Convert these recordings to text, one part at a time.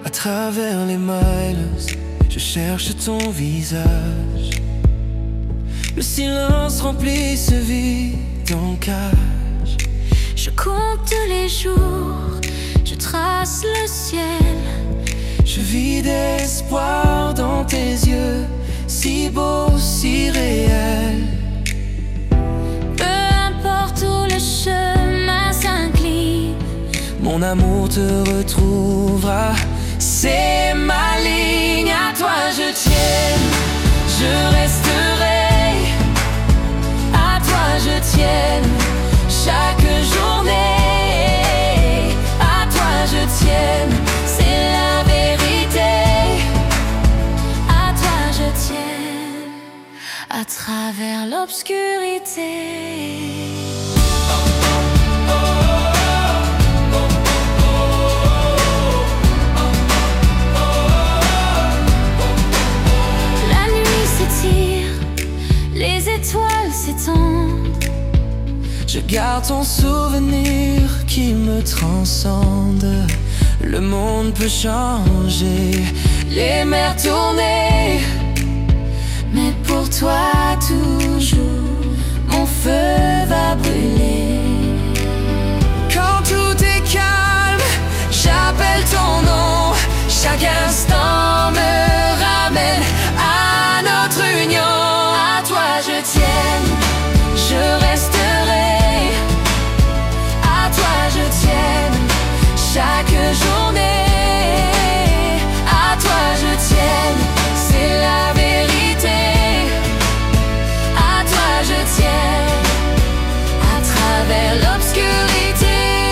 À travers les miles, je cherche ton visage. Le silence remplit ce vide en cage. Je compte les jours, je trace le ciel. Je vis d'espoir dans tes yeux, si beaux, si réels. Peu importe où le chemin s'incline, mon amour te retrouvera, c'est ma ligne. À toi je tiens, je resterai. À toi je tiens, chaque journée. À toi je tiens, c'est la vérité. à toi je tiens, à travers l'obscurité. Les étoiles s'étendent. Je garde ton souvenir qui me transcende. Le monde peut changer, les mers tourner, mais pour toi toujours, mon feu va brûler. Quand tout est calme, j'appelle ton nom. Chaque instant me ramène à notre union. À toi je tiens, Je resterai. à toi je tiens, Chaque journée, à toi je tiens, c'est la vérité. À toi je tiens, à travers l'obscurité.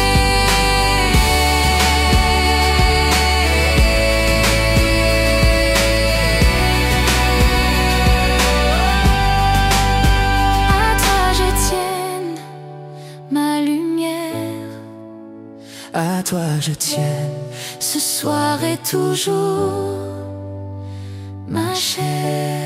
à toi je tiens, ma lumière. À toi je tiens, Ce soir et toujours, ma chère.